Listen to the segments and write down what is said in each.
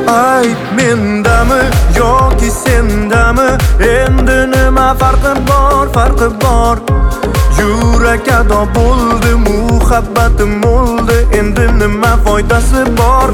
Ayt mendami yoki sendami, endi nima farqi bor? Yurak ado bo'ldi, muhabbatim o'ldi, endi nima foydasi bor?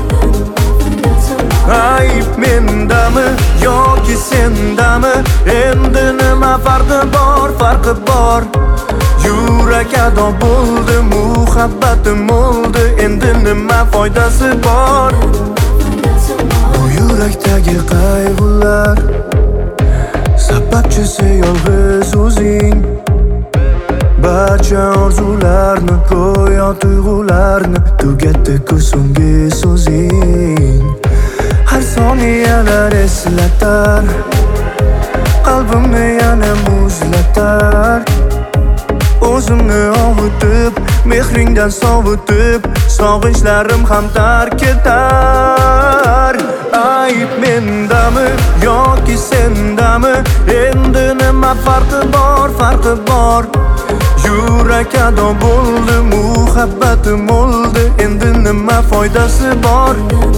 Ayt mendami yoki sendami, endi nima farqi bor? Yurak ado bo'ldi, muhabbatim o'ldi, endi nima foydasi bor? Bu yurakdagi qayg'ular sababchisi yolg'iz o'zing. Barcha orzularni, go'yo tuyg'ularni tugatdi-ku so'nggi so'zing. Har soniyalar eslatar, qalbimni yana muzlatar. O'zimni ovutib, mehringdan sovutib, sog'inchlarim ham tark etar. Ayt mendami yoki sendami, endi nima farqi bor? Yurak ado bo'ldi, muhabbatim o'ldi, endi nima foydasi bor?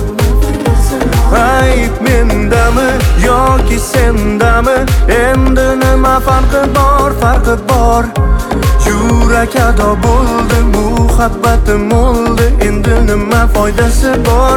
Ayt mendami yoki sendami, endi nima farqi bor? Yurak ado bo'ldi, muhabbatim o'ldi, endi nima foydasi bor?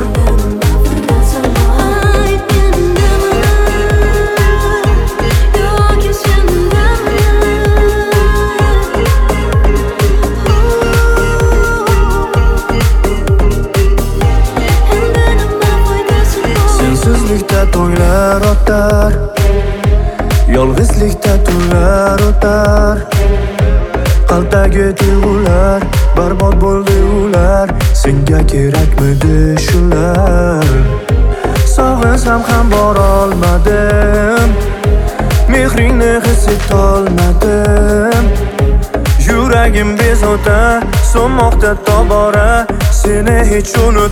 Sensizlikda to'ylar o'tar, yolg'izlikda tunlar o'tar. Qalbdagi tuyg'ular barbod bo'ldi ular, senga kerakmidi shular? Sog'insam ham borolmadim, mehringni his etolmadim. Yuragim bezovta so'nmoqda tobora, seni hech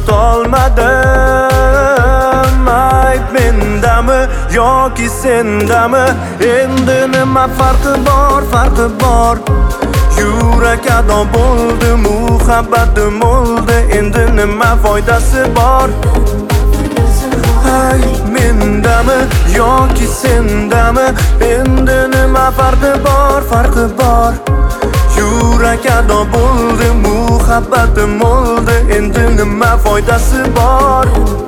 unutolmadim. Ayt mendami yoki sendami, endi nima farqi bor? Yurak ado bo'ldi, muhabbatim o'ldi, endi nima foydasi bor? Ayt mendami yoki sendami, endi nima farqi bor? Yurak ado bo'ldi, muhabbatim o'ldi, endi nima foydasi bor?